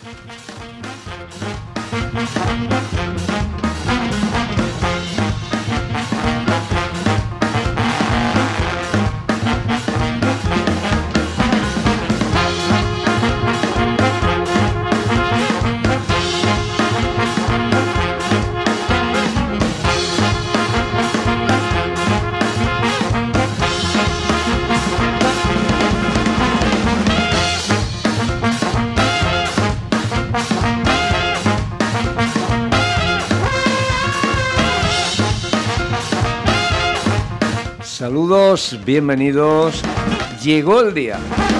Saludos, bienvenidos. Llegó el día.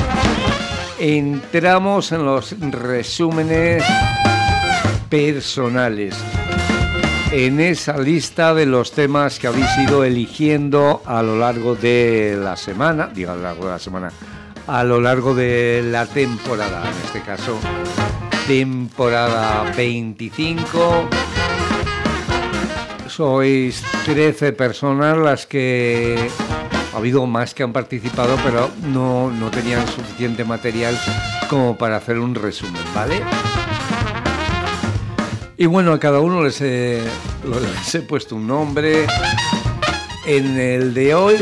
Entramos en los resúmenes personales. En esa lista de los temas que habéis ido eligiendo a lo largo de la semana, a lo largo de la temporada, en este caso, temporada 25. Sois 13 personas las que ha habido más que han participado, pero no tenían suficiente material como para hacer un resumen, ¿vale? Y bueno, a cada uno les he puesto un nombre. En el de hoy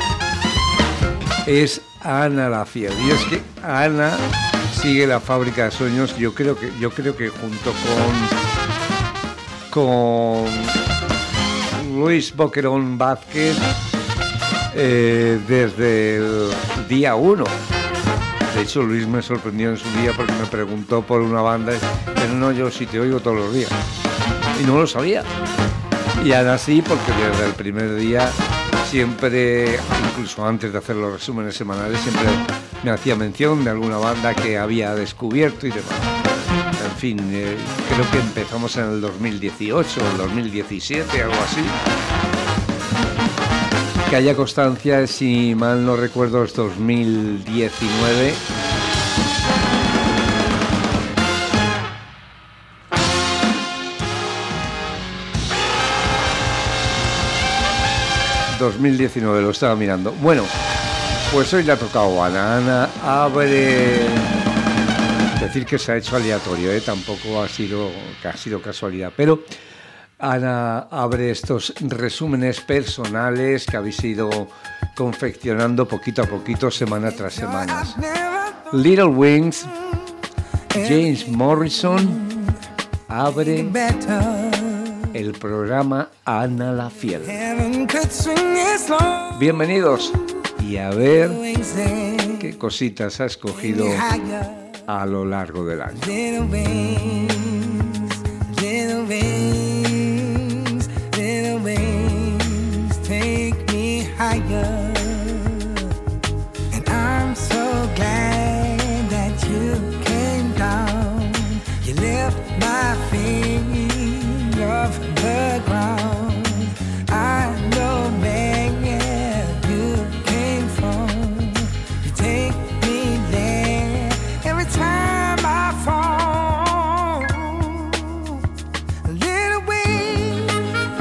es Ana la Fiel. Y es que Ana sigue la fábrica de sueños. Yo creo que junto con Luis Boquerón Vázquez desde el día 1. De hecho, Luis me sorprendió en su día porque me preguntó por una banda, pero no, yo sí te oigo todos los días. Y no lo sabía. Y Ana sí, porque desde el primer día siempre, incluso antes de hacer los resúmenes semanales, siempre me hacía mención de alguna banda que había descubierto y demás. En fin, creo que empezamos en el 2018 o el 2017, algo así. Que haya constancia, si mal no recuerdo, es 2019. Lo estaba mirando. Bueno, pues hoy le ha tocado a Ana. Ana abre... Decir que se ha hecho aleatorio, tampoco ha sido casualidad, pero Ana abre estos resúmenes personales que habéis ido confeccionando poquito a poquito, semana tras semana. Little Wings, James Morrison, abre el programa Ana la Fiel. Bienvenidos y a ver qué cositas ha escogido a lo largo del año. Little wings, take me higher. And I'm so glad that you came down. You lift my feet off the ground. I know where you came from. You take me there every time I fall. A little wings,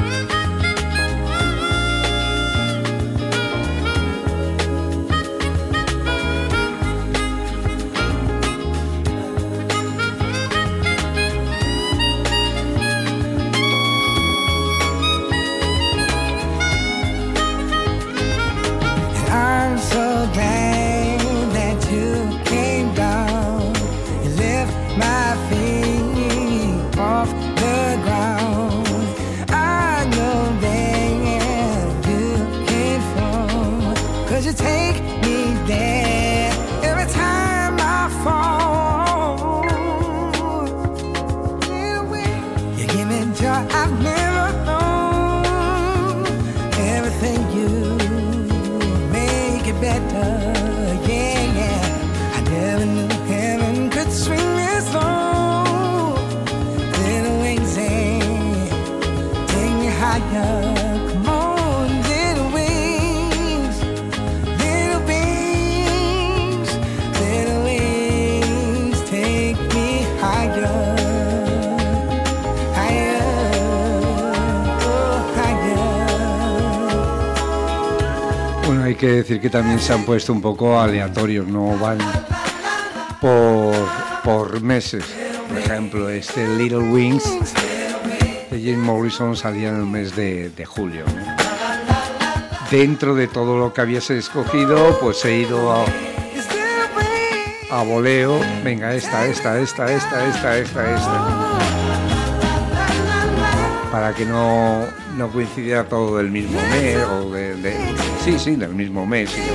I'm so glad that you came down. You lift my feet off the ground. I know where you came from, 'cause you take me there every time I fall. You give me joy I've never known. Everything you make it better, yeah. I never knew heaven could swing this low. Little wings, take me higher. Come on, little wings, little wings, little wings, take me higher. Bueno, hay que decir que también se han puesto un poco aleatorios, no van por meses. Por ejemplo, este Little Wings de Jim Morrison salía en el mes de julio. Dentro de todo lo que habías escogido, pues he ido a voleo. Venga, esta. Para que no coincidiera todo del mismo mes, o sí, del mismo mes. Sí.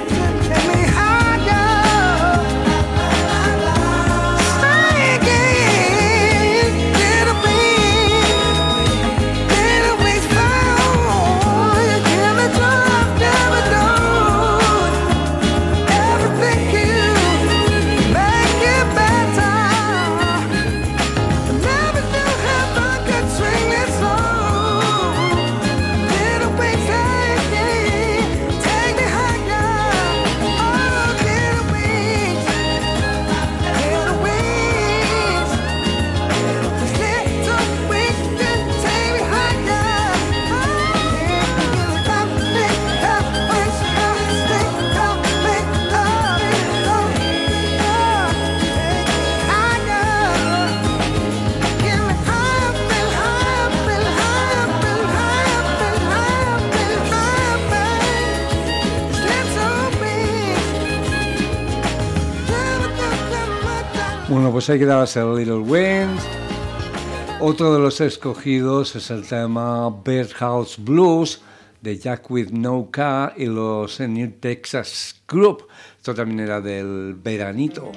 Bueno, pues ahí quedaba el Little Wings. Otro de los escogidos es el tema Birdhouse Blues de Jack with No K y los New Texas Group. Esto también era del veranito.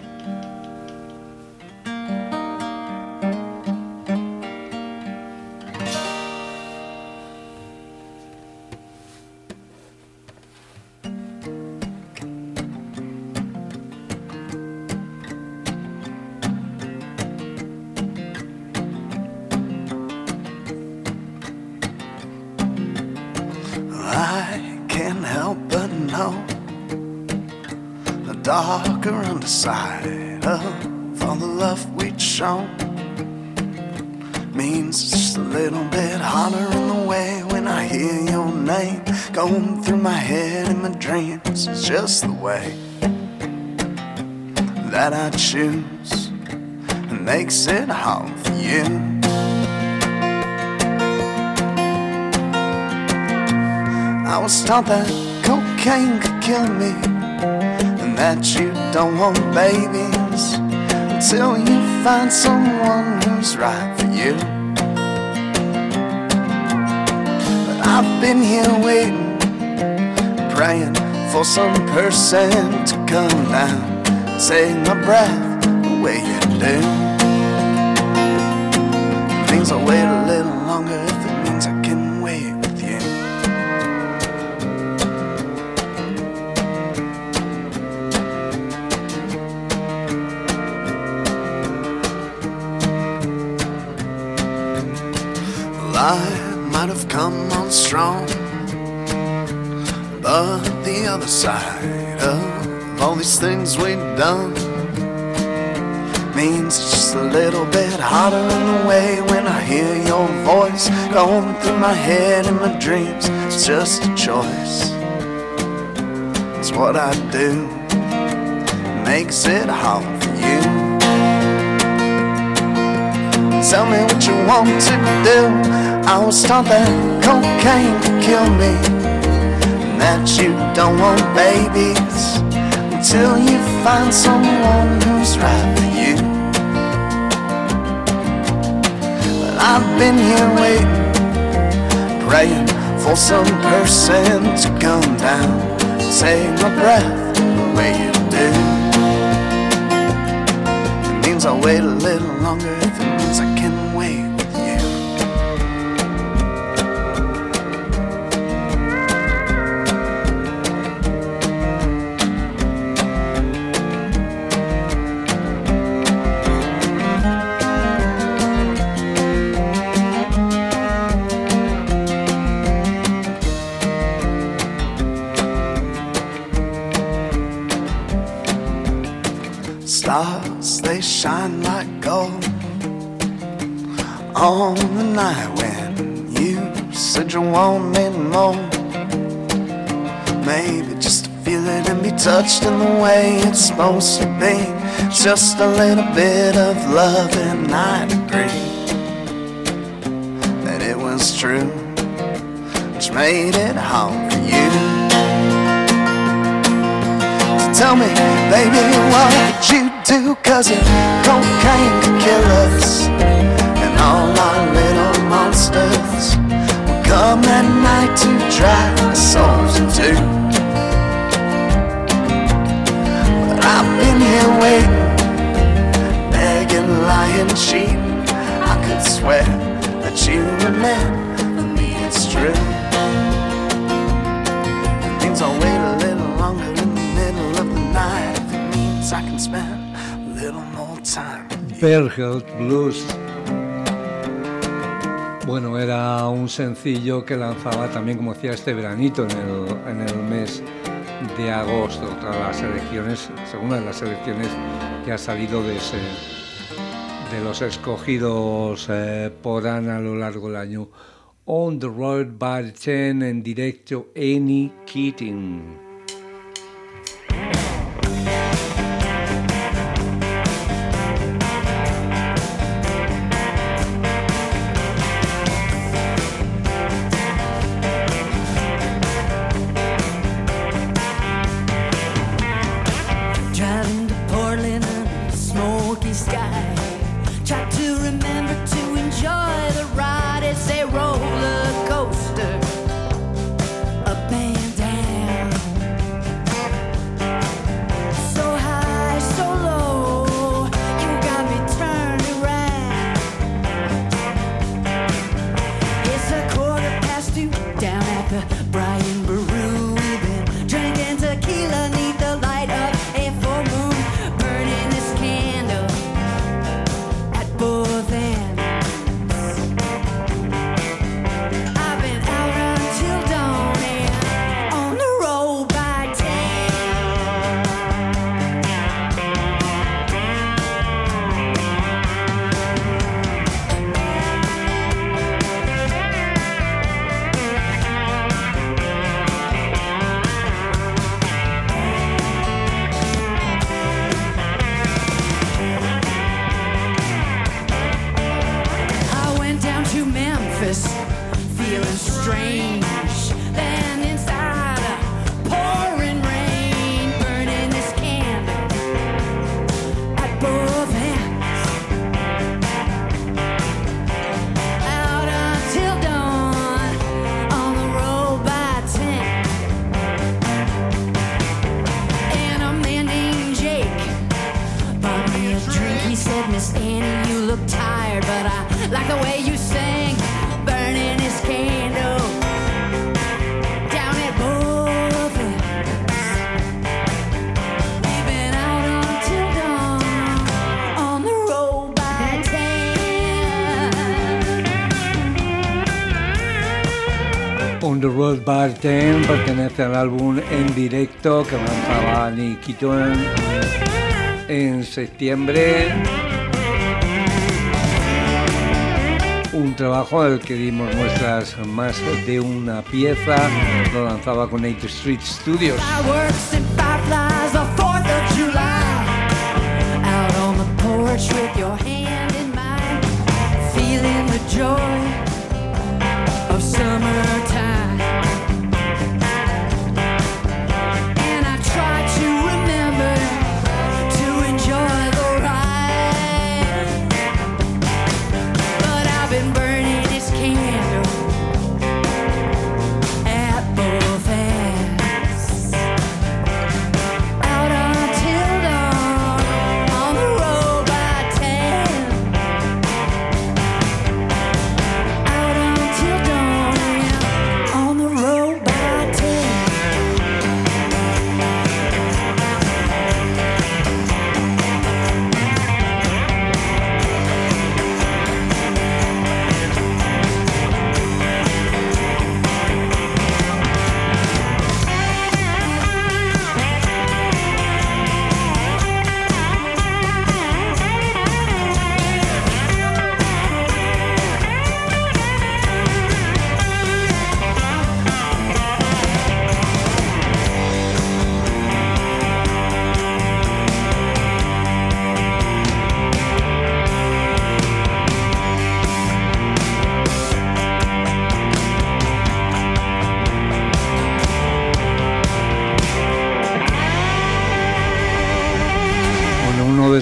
Darker underside of all the love we'd shown means it's just a little bit harder in the way when I hear your name going through my head in my dreams. It's just the way that I choose and makes it hard for you. I was taught that cocaine could kill me, that you don't want babies until you find someone who's right for you. But I've been here waiting, praying for some person to come down, take my breath the way you do. It means I'll wait a little longer if it means I can wait with you. I might have come on strong, but the other side of all these things we've done means it's just a little bit harder in the way when I hear your voice going through my head in my dreams. It's just a choice, it's what I do, it makes it hard for you. Tell me what you want to do. I was taught that cocaine could kill me, and that you don't want babies until you find someone who's right for you. But I've been here waiting, praying for some person to come down, take my breath the way you do. It means I'll wait a little longer if it means I can wait. Stars, they shine like gold on the night when you said you wanted more. Maybe just a feel it and be touched in the way it's supposed to be. Just a little bit of love and I'd agree that it was true, which made it hard for you. So tell me, baby, what would you do? 'Cause if cocaine could kill us and all our little monsters would come at night to drive our souls in two. But I've been here waiting, begging, lying, cheating. I could swear that you were meant for me, it's true. It means I'll wait a little longer in the middle of the night if it means I can spend a little more time with you. Bear Hill Blues. Bueno, era un sencillo que lanzaba también, como decía, este veranito en el mes de agosto, tras las elecciones, segunda de las elecciones que ha salido de los escogidos por Ana a lo largo del año. On the Road by 10 en directo, Annie Keating. On the Road by 10 pertenece al álbum en directo que lanzaba Annie Keating en septiembre. Un trabajo del que dimos muestras más de una pieza, lo lanzaba con 8th Street Studios.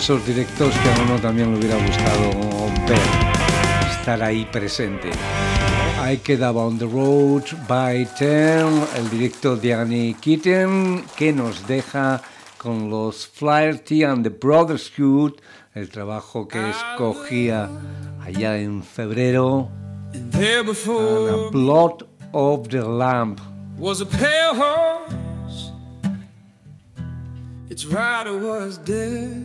esos directos que a uno también le hubiera gustado ver, estar ahí presente. Ahí quedaba On the Road by Ten, el directo de Annie Keaton, que nos deja con los Flaherty and the Brotherhood, el trabajo que escogía allá en febrero, and a Blood of the Lamb. Was a pale horse, its rider was death.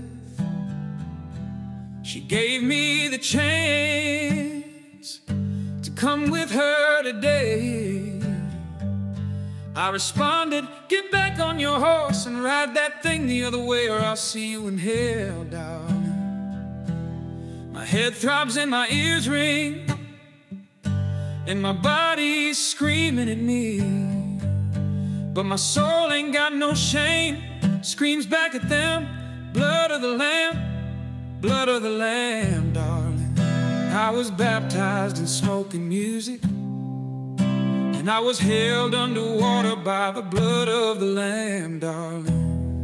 She gave me the chance to come with her today. I responded, get back on your horse and ride that thing the other way, or I'll see you in hell, darling. My head throbs and my ears ring, and my body's screaming at me, but my soul ain't got no shame, screams back at them, blood of the lamb, blood of the lamb, darling. I was baptized in smoke and music, and I was held underwater by the blood of the lamb, darling.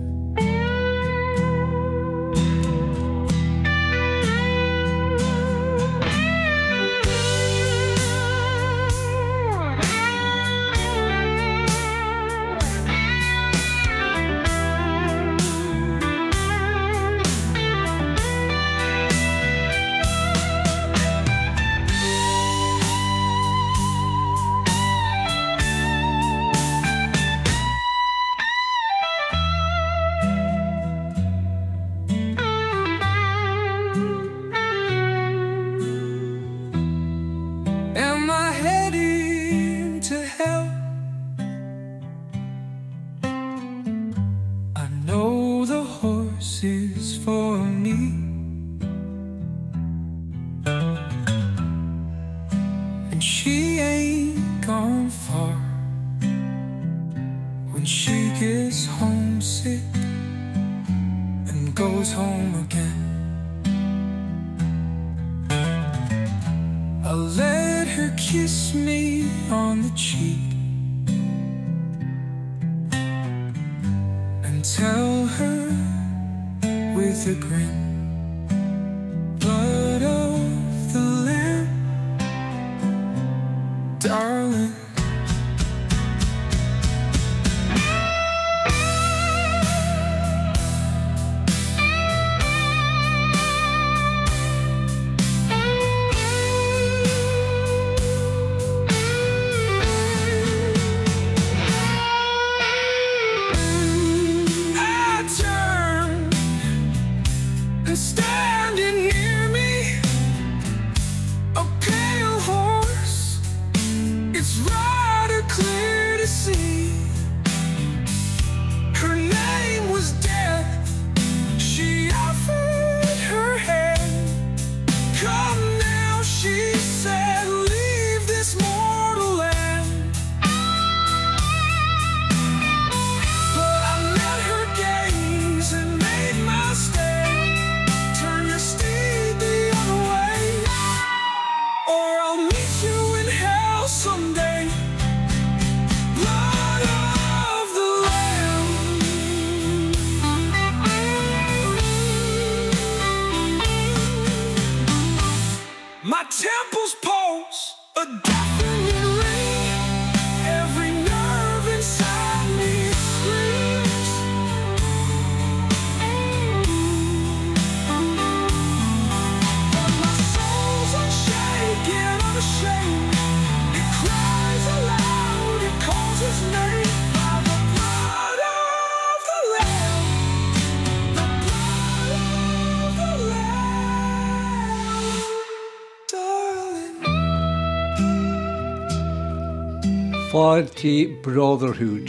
Flaherty Brotherhood,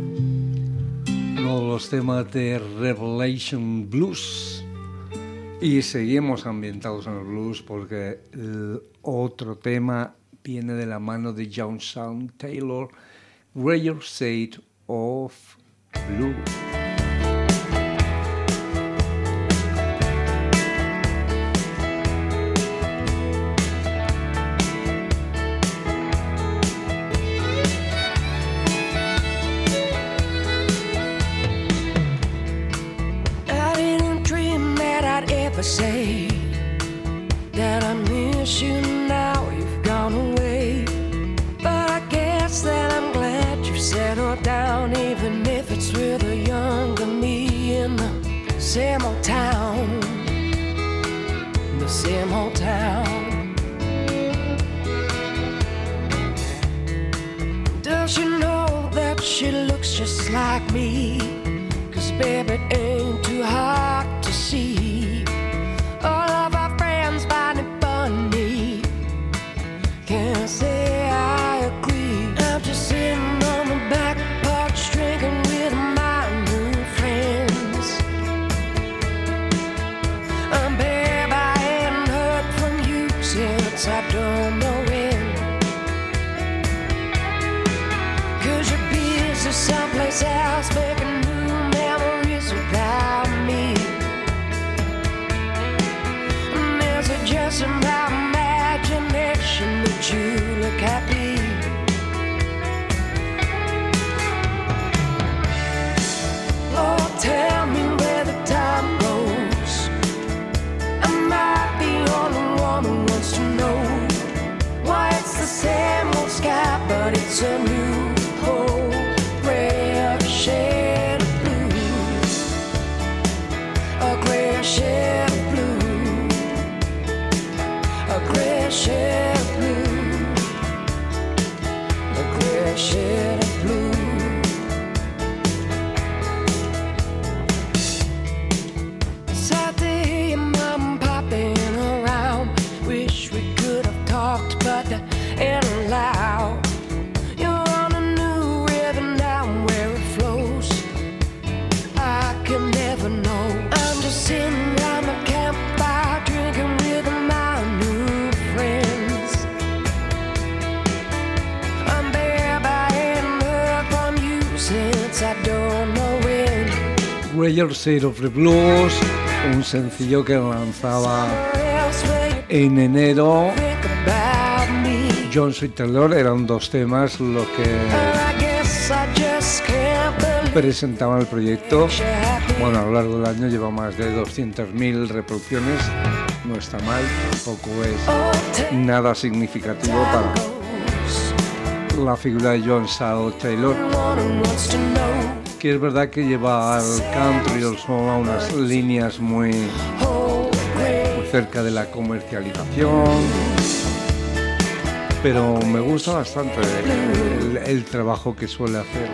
uno de los temas de Revelation Blues, y seguimos ambientados en el blues porque el otro tema viene de la mano de Johnson Taylor, Rare State of Blues. same old town. Does she know that she looks just like me? 'Cause baby, it ain't too hard to see. All of our friends find it funny. Can't say I agree. I'm just sitting on the back porch drinking with my new friends. Babe, I ain't heard from you since I don't know when. 'Cause you're busy someplace else making new memories without me. And is it just in my imagination that you look happy? Lord, tell me where the time goes. Am I the only one who wants to know why it's the same old sky, but it's a new whole gray shade of blue, a gray shade of blue, a gray shade of blue, a gray shade of blue. Sad to hear your mom popping around. Wish we could have talked, but that ain't allowed. You're on a new rhythm now, where it flows, I can never know. I'm just sitting around the campfire drinking with my new friends. Babe, I ain't heard from you since I don't know when. Greater Shade of the Blues, un sencillo que lanzaba en enero. John Sweet Taylor. Eran dos temas los que presentaban el proyecto. Bueno, a lo largo del año lleva más de 200.000 reproducciones. No está mal, tampoco es nada significativo para la figura de John Sweet Taylor, que es verdad que lleva al country o soul a unas líneas muy cerca de la comercialización, pero me gusta bastante el trabajo que suele hacer.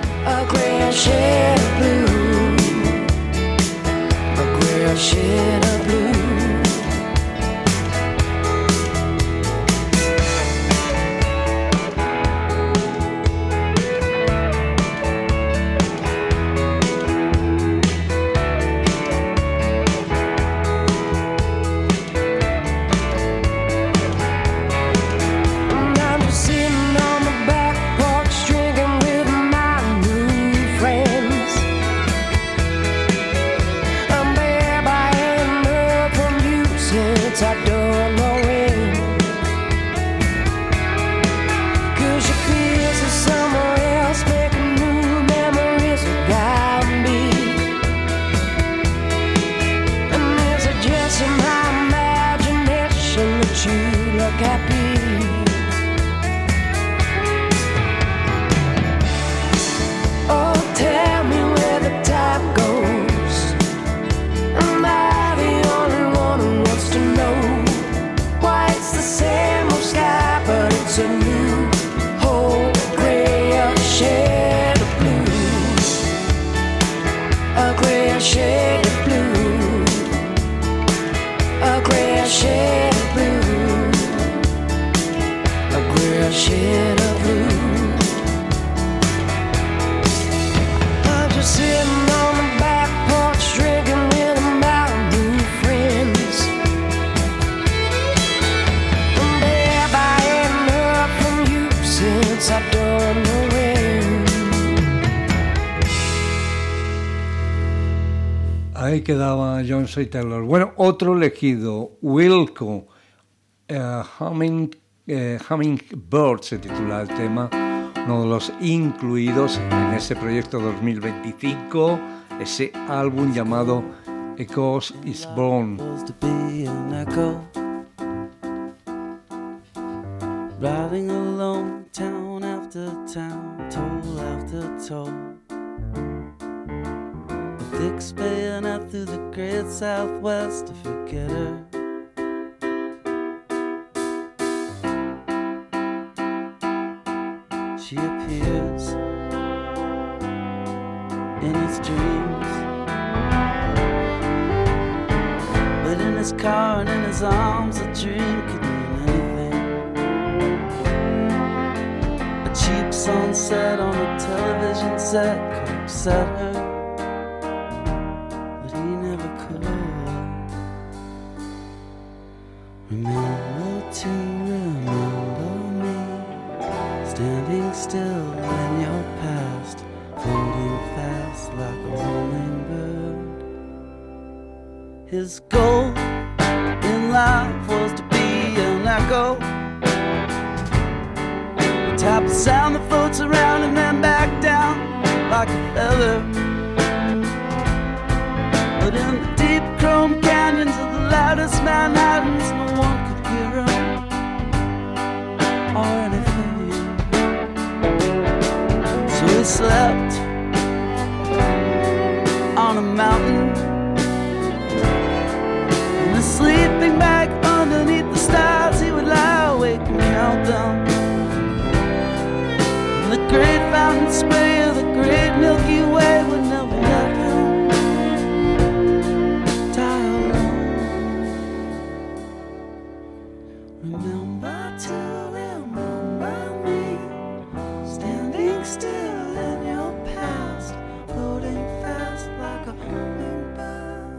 Ahí quedaba John Sweet Taylor. Bueno, otro elegido, Wilco, Hummingbird se titula el tema, uno de los incluidos en ese proyecto 2025, ese álbum llamado Echoes is Born. Riding alone, town after town, toll after toll. A thick bayonet through the great southwest to forget her. she appears in his dreams. But in his car and in his arms, a dream could mean anything. A cheap sunset on a television set could upset her, but he never could. Remember to remember me, standing still in your past, floating fast like a hummingbird. His goal in life was to be an echo, the type of sound that floats around and then back down like a feather. But in the deep chrome canyons of the loudest Manhattans, no one could hear him or anything. So he slept on a mountain, in a sleeping bag underneath the stars. He would lie awake and count them. And the great fountain spray of the great Milky Way would never let him die alone. Remember to remember me, standing still in your past, floating fast like a hummingbird.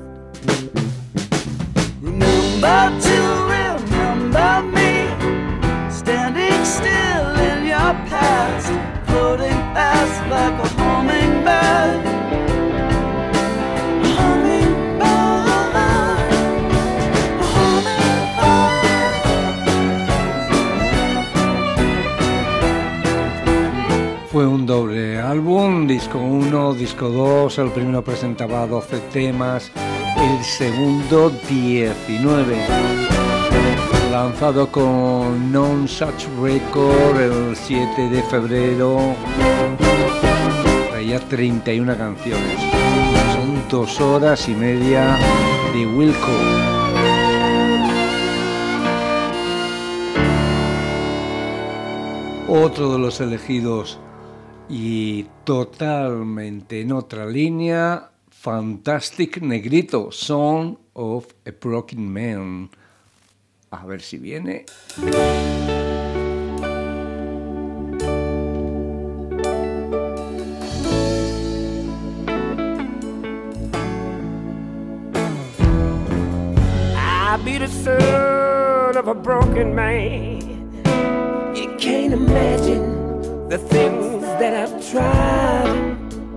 Remember to remember me, standing still in your past, floating fast like a hummingbird. Fue un doble álbum, disco 1, disco 2, el primero presentaba 12 temas, el segundo 19. Lanzado con Non Such Record el 7 de febrero, traía 31 canciones. Son 2 horas y media de Wilco. Otro de los elegidos y totalmente en otra línea, Fantastic Negrito, Song of a Broken Man. A ver si viene. I be the son of a broken man. You can't imagine the things that I've tried.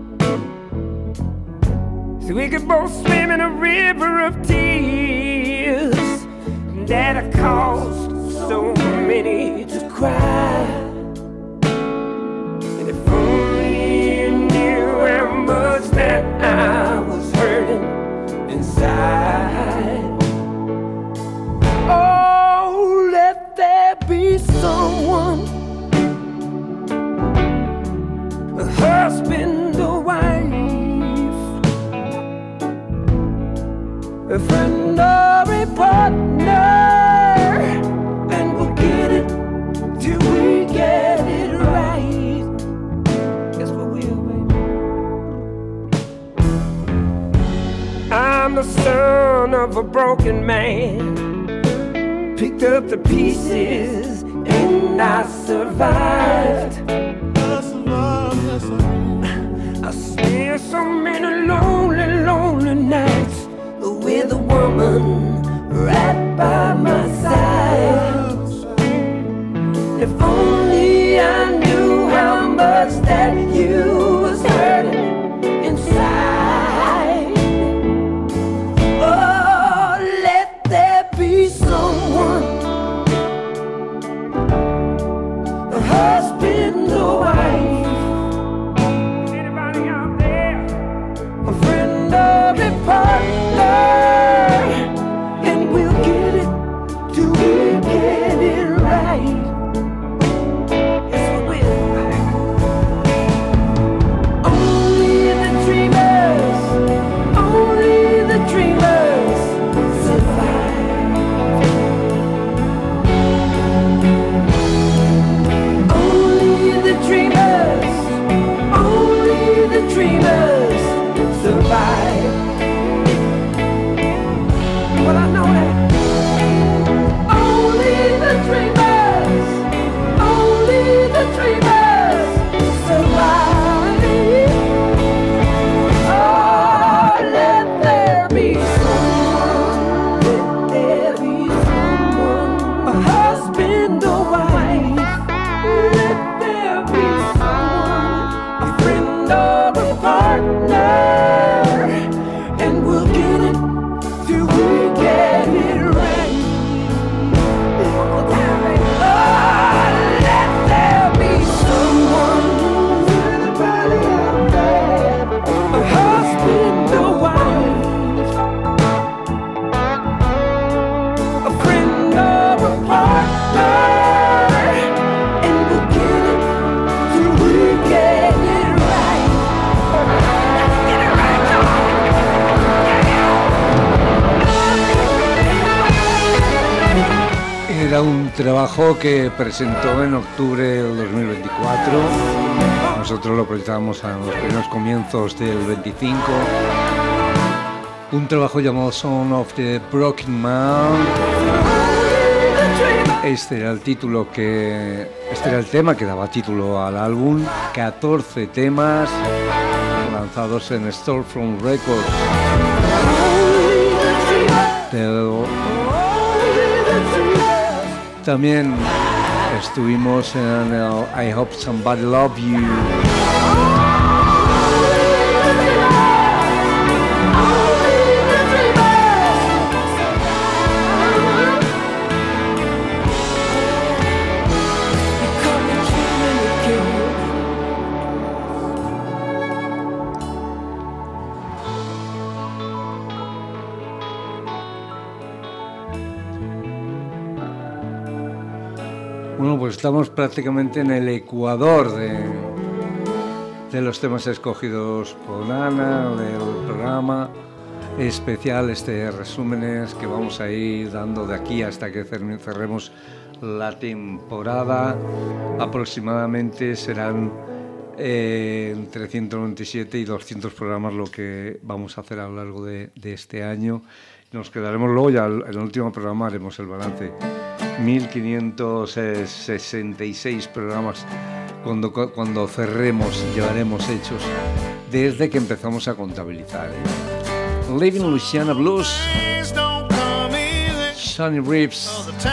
So we could both swim in a river of tears that have caused so many to cry. And if only you knew how much that I was hurting inside. Oh, let there be someone, a husband or wife, a friend or a partner, and we'll get it till we get it right. Yes, we will, baby. I'm the son of a broken man, picked up the pieces and I survived. I spent so many lonely, lonely nights with a woman right by my side. If only I knew how much that you was hurting inside. Oh, let there be someone, a husband or wife, anybody out there, a friend or a partner, and we'll get it Era un trabajo que presentó en octubre del 2024. Nosotros lo presentamos a los primeros comienzos del 25. Un trabajo llamado Song of the Broken Man. Este era el tema que daba título al álbum. 14 temas lanzados en Storefront Records. También estuvimos en el I Hope Somebody Love You. Bueno, pues estamos prácticamente en el ecuador de los temas escogidos por Ana, del programa especial, resúmenes que vamos a ir dando de aquí hasta que cerremos la temporada. Aproximadamente serán entre 197 y 200 programas lo que vamos a hacer a lo largo de este año. Nos quedaremos luego, ya en el último programa haremos el balance. 1566 programas cuando cerremos, llevaremos hechos desde que empezamos a contabilizar. Living Louisiana Blues, Sonny Reeves.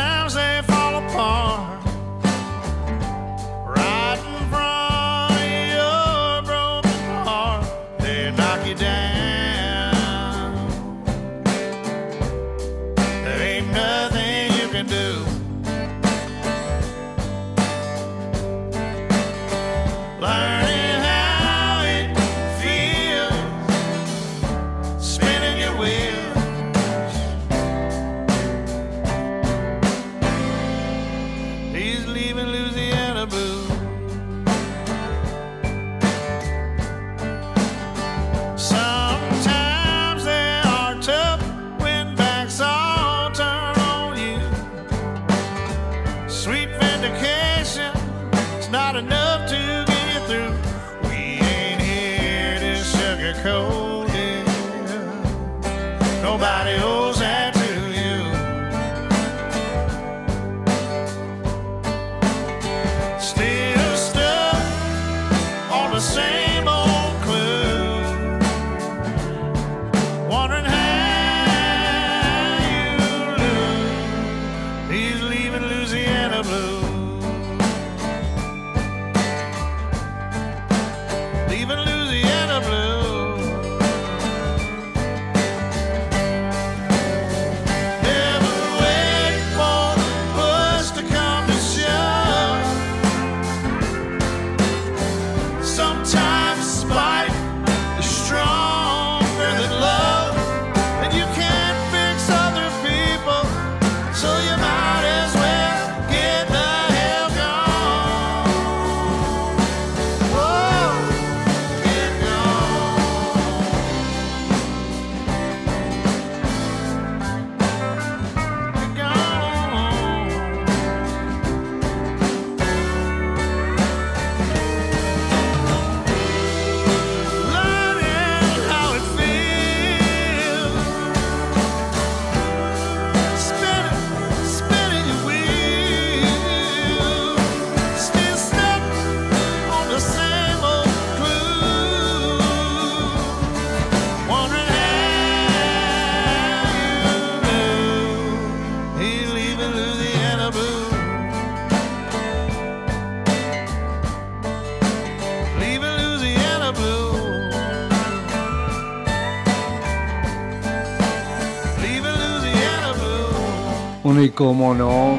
Y cómo no,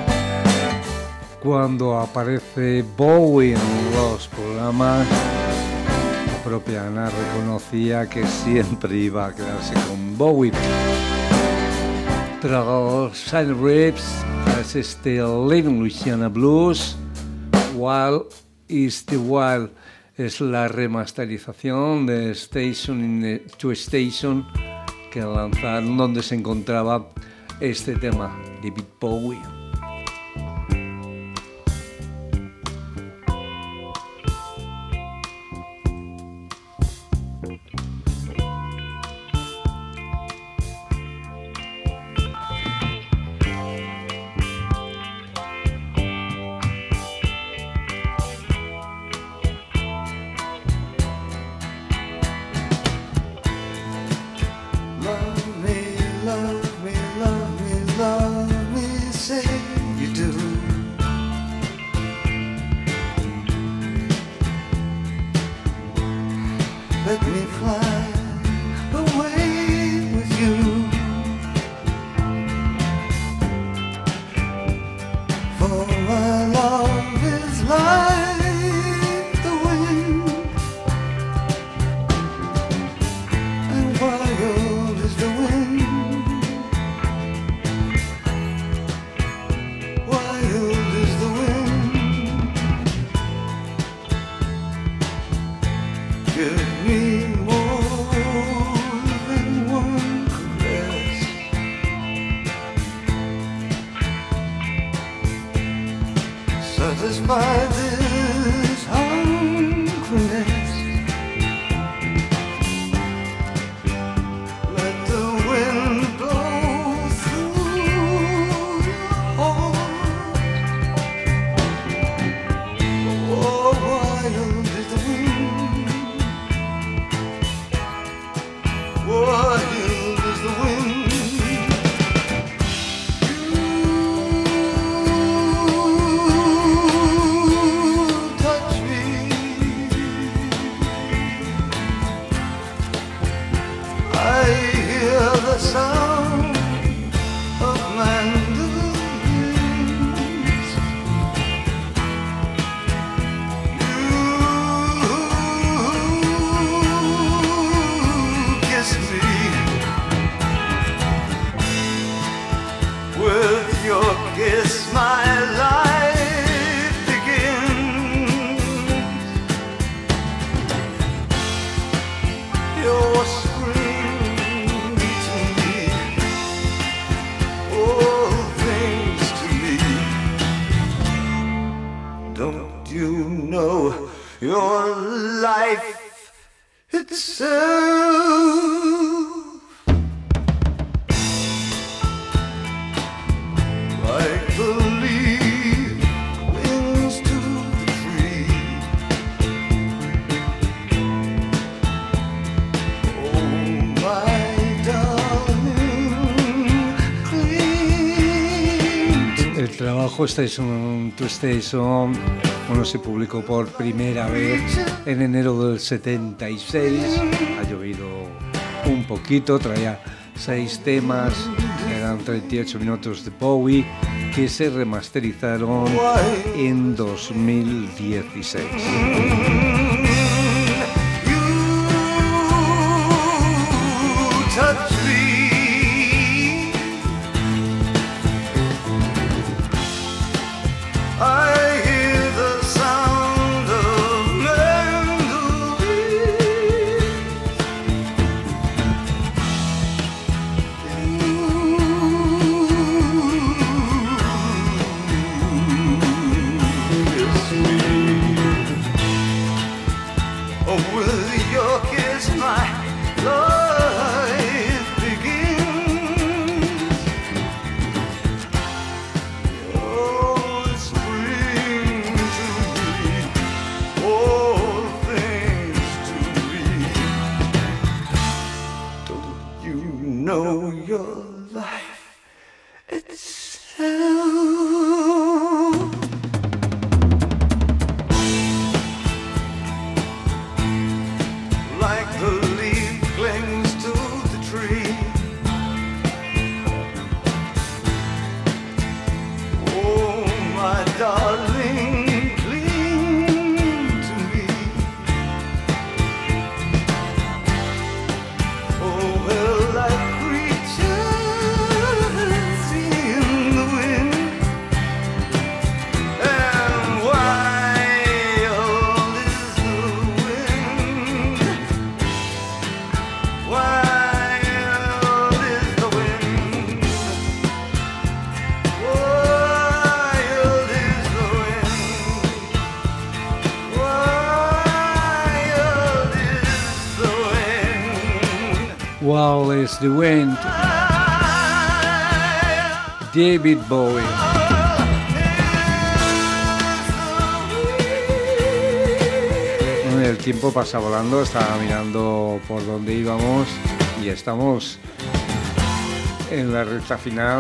cuando aparece Bowie en los programas, la propia Ana reconocía que siempre iba a quedarse con Bowie. Tras Sonny Reeves, es Living Louisiana Blues, Wild is the Wild, es la remasterización de Station in to Station que lanzaron, donde se encontraba este tema, David Bowie. let me fly away with you. For my love is like the wind, and wild is the wind, wild is the wind. Give me more than one caress, satisfy this hungriness. Let the wind blow through your heart. Oh, wild is the wind, wild is the wind. Touch me. I hear the sound of mandolins. You kiss me with your kiss, my life begins. Your scream to me, all things to me. Don't you know your life itself? Like the leaf clings to the tree. Oh, my darling, cling to El trabajo Station to Station, bueno, se publicó por primera vez en enero del 76. Ha llovido un poquito, traía 6 temas, eran 38 minutos de Bowie que se remasterizaron en 2016. you. Touch me. I hear the sound of mandolins. Kiss me. Oh, with your kiss, my life begins. Oh, spring to me, all things to me. Don't you know your life itself? Like the leaf clings to the tree. Oh, my darling, cling to me. Oh, well, like creatures in the wind, and wild is the wind. Wild is the wind. Wild is the wind. Wild is the wind. Wow, is the wind. David Bowie. El tiempo pasa volando, estaba mirando por dónde íbamos y estamos en la recta final.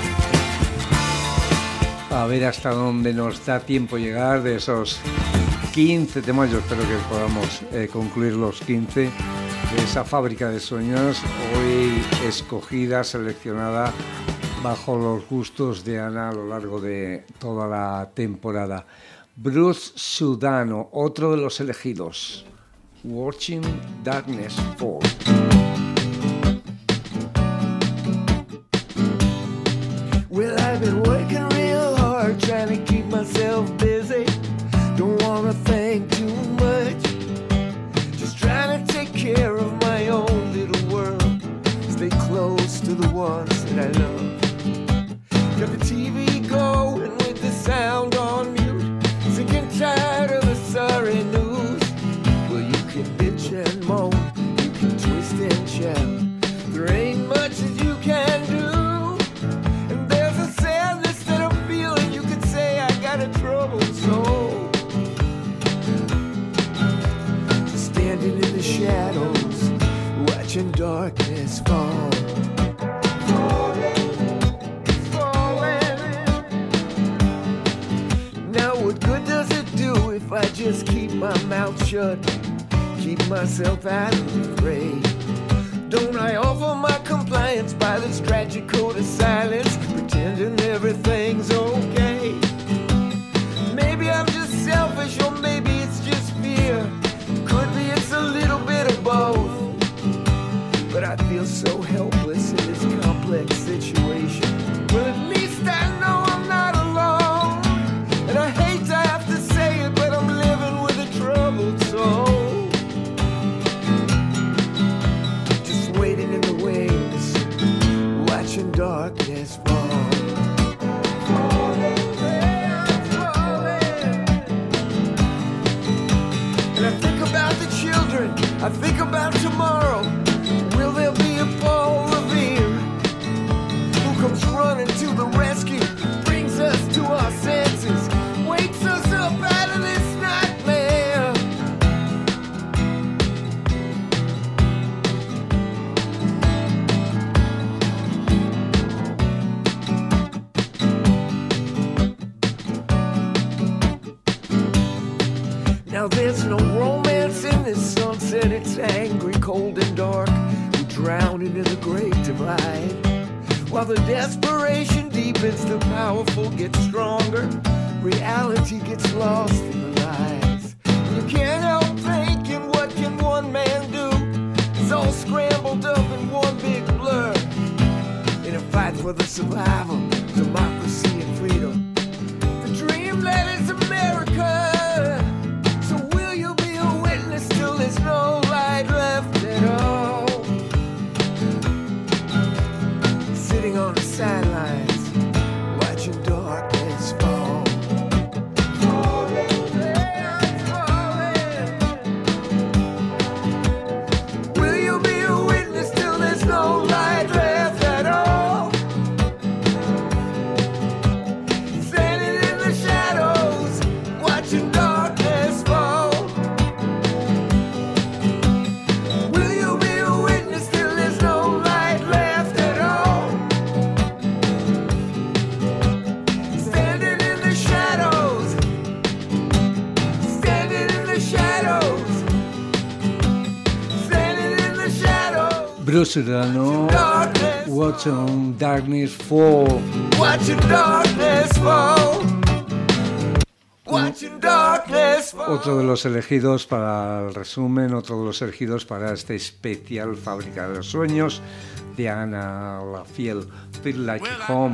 A ver hasta dónde nos da tiempo llegar de esos 15 temas, yo espero que podamos concluir los 15 de esa fábrica de sueños, hoy escogida, seleccionada bajo los gustos de Ana a lo largo de toda la temporada. Bruce Sudano, otro de los elegidos, Watching Darkness Fall. Well, I've been working real hard trying to keep myself busy. Don't wanna think too much. Just trying to take care of my own little world. Stay close to the ones that I love. Got the TV going with the sound on mute. Sick and tired of the sorry news. Well, you can bitch and moan, you can twist and shout. There ain't much that you can do. And there's a sadness that I'm feeling. You could say I got a troubled soul. Just standing in the shadows, watching darkness fall. If I just keep my mouth shut, keep myself out of the fray. Don't I offer my compliance by this tragic code of silence, pretending everything's okay? Maybe I'm just selfish, or maybe it's just fear. Could be it's a little bit of both. But I feel so helpless in this complex situation. Well, at least I know I'm not alone. And I hate to have to say it, but I'm living with a troubled soul. Just waiting in the wings, watching darkness fall. And I think about the children, I think about tomorrow. Will there be a Paul Revere who comes running to the rescue, brings us to our senses, wakes us up out of this nightmare? Now there's no romance in this sunset, it's angry, cold and dark. We're drowning in the great divide. While the desperation deepens, the powerful get stronger. Reality gets lost in the lies. You can't help thinking, what can one man do? It's all scrambled up in one big blur. In a fight for the survival, democracy and freedom. The dream that is America. So will you be a witness till there's no light left at all? Sitting on the sidelines, watching darkness fall. Will you be a witness till there's no light left at all? Standing in the shadows, watching darkness fall. Will you be a witness till there's no light left at all? Standing in the shadows, standing in the shadows, standing in the shadows. Bruce Sudano, Darkness, Watching Darkness Fall. watching darkness fall. Watching darkness fall. Otro de los elegidos para el resumen, otro de los elegidos para este especial Fábrica de los Sueños de Ana Lafiel, Feel Like Home,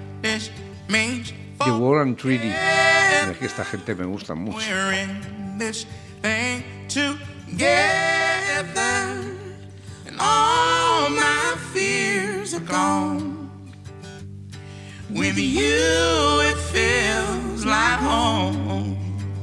The War and Treaty. Es que esta gente me gusta mucho. We're in this thing together, and all my fears are gone. With you, it feels like home.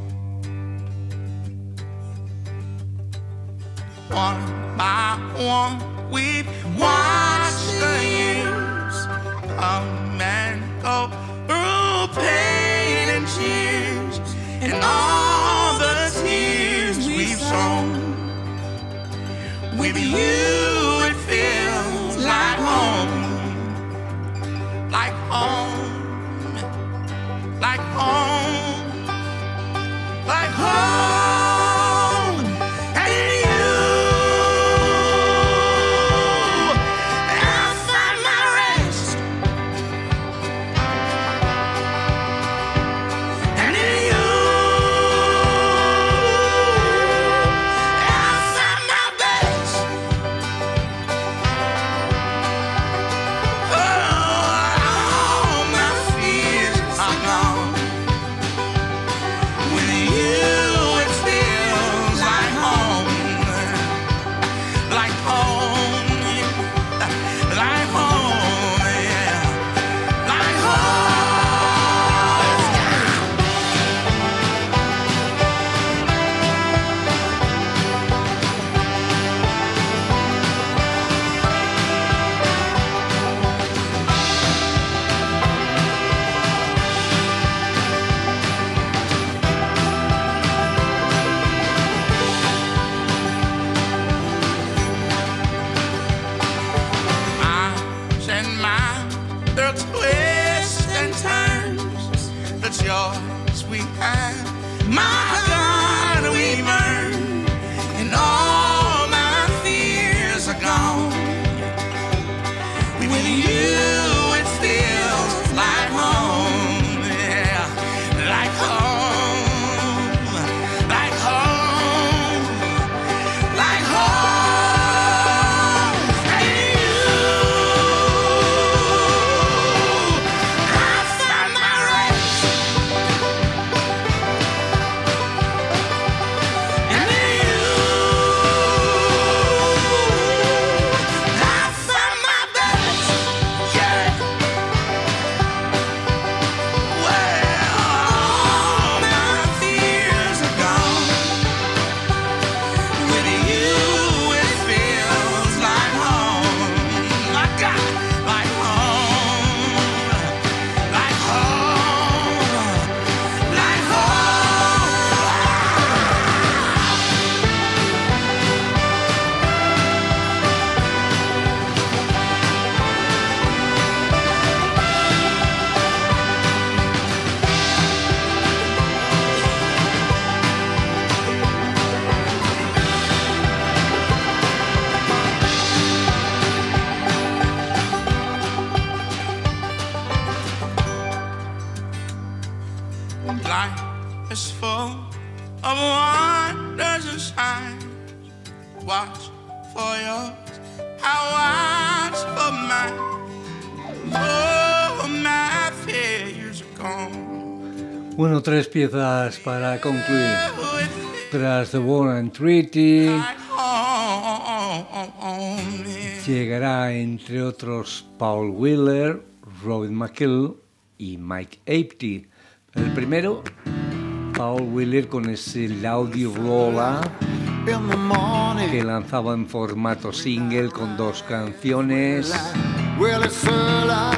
One by one, we've watched the years come and go through pain and tears, and all the tears we've sown. With you, it feels like home. Like home, like home, like home. joys we had. My God, we've earned, and all my fears are gone. With you, it feels like home, yeah, like home, like home, like home. And you, I found my rest. And you, I found my best. Yeah. Well, all my fears are gone. With you, it feels like home. Like God, like home, like home, like life is full of wonders and signs. Watch for yours, I watch for mine. Oh, my fears are gone. Bueno, tres piezas para concluir. Oh, it Tras The War and Treaty, feels like home, yeah. llegará entre otros Paul Wheeler, Robin McKill y Mike Apty. El primero, Paul Wheeler con ese Loudie Rolla In the morning, que lanzaba en formato single con dos canciones well, it's early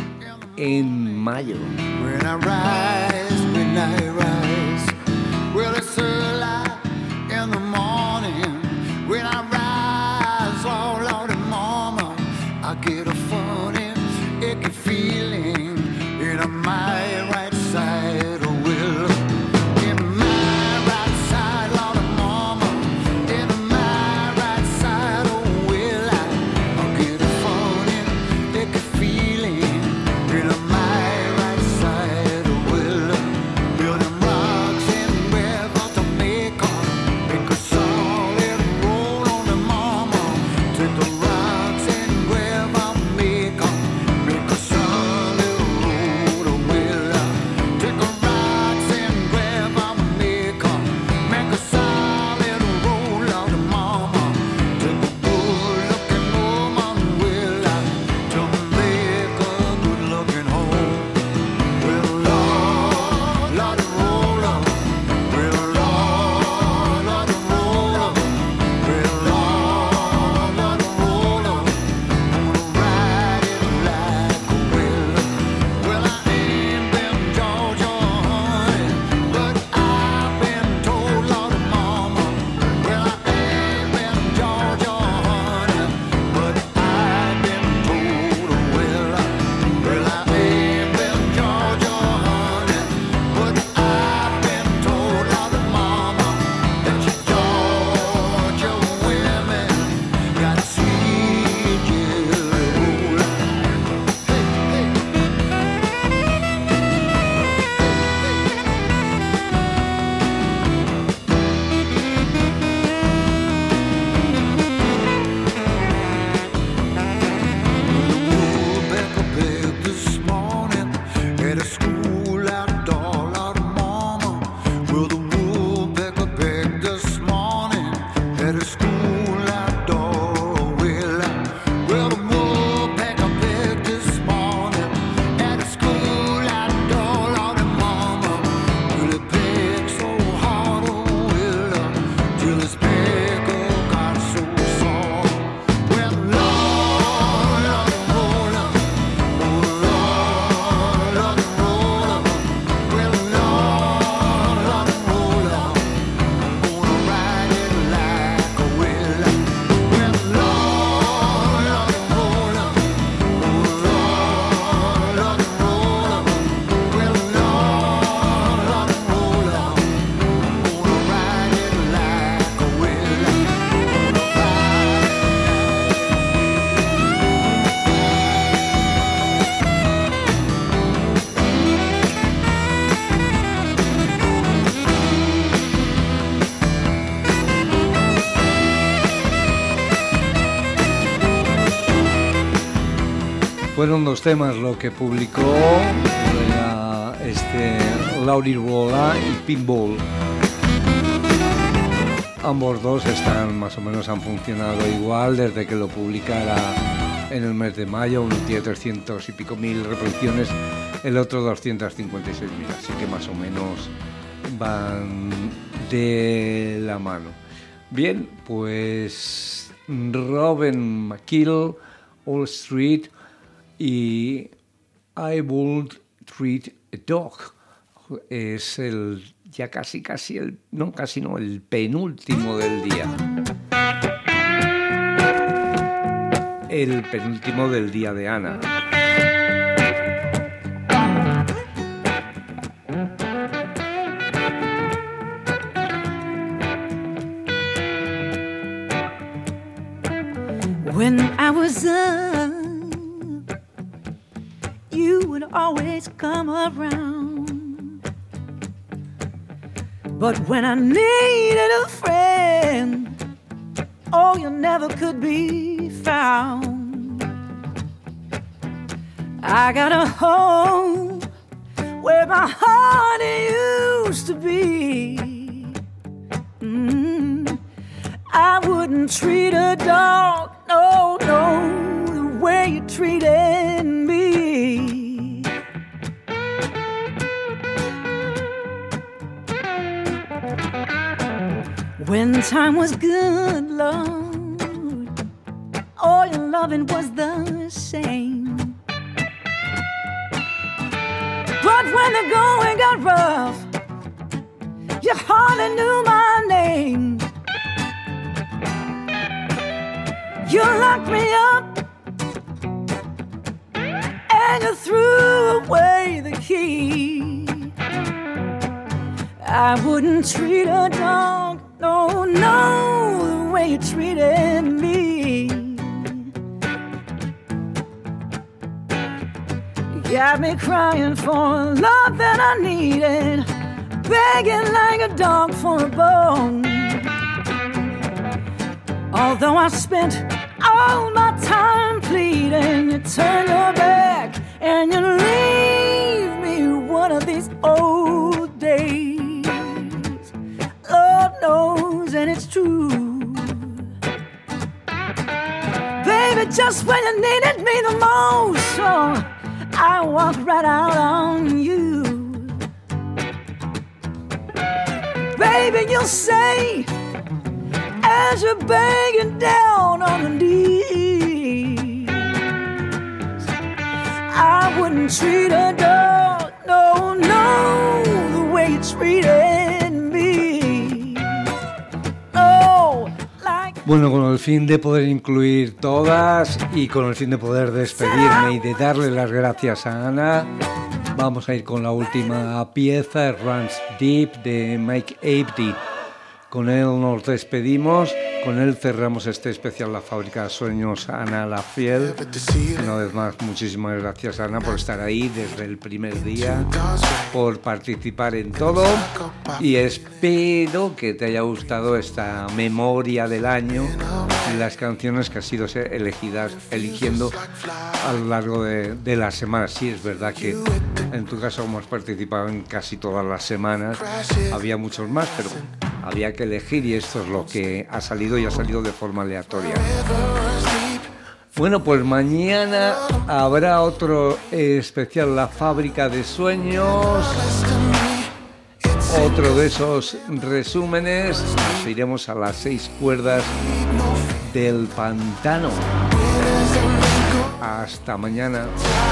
en mayo. when I rise, when I rise. Well, it's early in the morning when I rise. Oh, Lordy, mama, I get a funny, icky feeling in my right side. Oh, well, in my right side, Lordy, mama, in my right side. Oh, well, I get a funny, icky feeling in my right side. Oh, well, building rocks and gravel to make a solid roll on the mama. Take the rocks and gravel, make a solid roll. Oh, well, take the rocks and gravel, make a solid roll on the mama. Take a good-looking woman, well, to make a good-looking home. Well, Lord, Lord, roll up. Well, Lord, Lord, roll up. Well, Lord, Lord, roll up. Gonna ride it like a will. Well, I ain't been Georgia, honey, but I've been told, Lord, mama. Well, I ain't been Georgia, honey, but I've been told, well, I ain't been Georgia, honey, but I've been told, Lord, mama, that you Georgia women got sweet jelly roll. Hey, hey. Back up bed this morning at a school outdoor, Lord, mama. Well, the woodpecker begged this morning at a school outdoor. Well, the woodpecker begged this morning at a school outdoor, Lord, mama. Well, it begged so hard, oh, well, till his pecker got so sore. Well, Lord, Lord, roll up. Oh, Lord, Lord, roll Fueron 2 temas lo que publicó Laurie Rolla y Pinball. Ambos 2 están más o menos, han funcionado igual desde que lo publicara en el mes de mayo. Uno tiene 300 y pico mil reproducciones, el otro 256.000, así que más o menos van de la mano. Bien, pues Robin McKill, All Street y I Would Treat a Dog. Es el el penúltimo del día. El penúltimo del día de Ana. When I was up, you would always come around. But when I needed a friend, oh, you never could be found. I got a home where my heart used to be. I wouldn't treat a dog, no, the way you treated me. When time was good, Lord, all your loving was the same. But when the going got rough, you hardly knew my name. You locked me up and you threw away the key. I wouldn't treat a dog, no, the way you treated me. You got me crying for love that I needed, begging like a dog for a bone. Although I spent all my time pleading, you turn your back and you leave me one of these old days. Lord knows, and it's true. Baby, just when you needed me the most, oh, I walked right out on you. Baby, you'll say, as you're begging down on the knees, I wouldn't treat a dog, no, the way you treated me. Oh, like... Bueno, con el fin de poder incluir todas y con el fin de poder despedirme y de darle las gracias a Ana, vamos a ir con la última pieza, Runs Deep, de Mike Abdy. Con él nos despedimos, con él cerramos este especial La Fábrica de Sueños, Ana La Fiel. Una vez más, muchísimas gracias, Ana, por estar ahí desde el primer día, por participar en todo, y espero que te haya gustado esta memoria del año y las canciones que has ido eligiendo a lo largo de las semanas. Sí, es verdad que en tu caso hemos participado en casi todas las semanas, había muchos más, pero había que elegir y esto es lo que ha salido y ha salido de forma aleatoria. Bueno, pues mañana habrá otro especial La Fábrica de Sueños, otro de esos resúmenes. Nos iremos a las 6 cuerdas del pantano. Hasta mañana.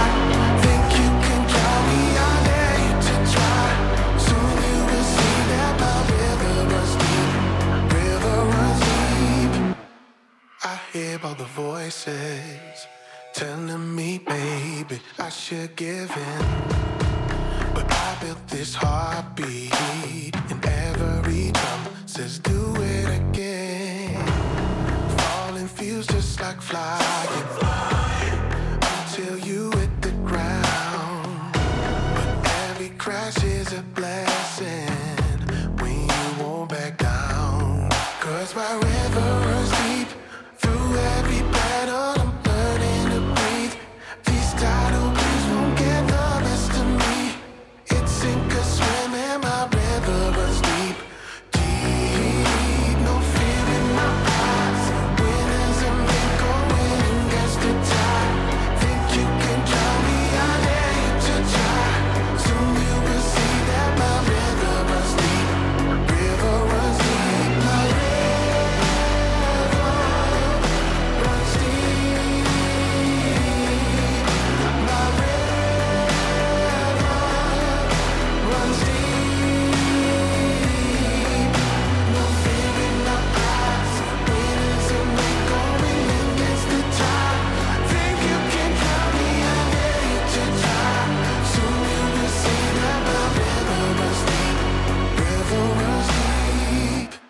Hear all the voices telling me, baby, I should give in. But I built this heartbeat, and every drum says do it again. Falling feels just like flying until you hit the ground. But every crash is a blessing when you won't back down. 'Cause my river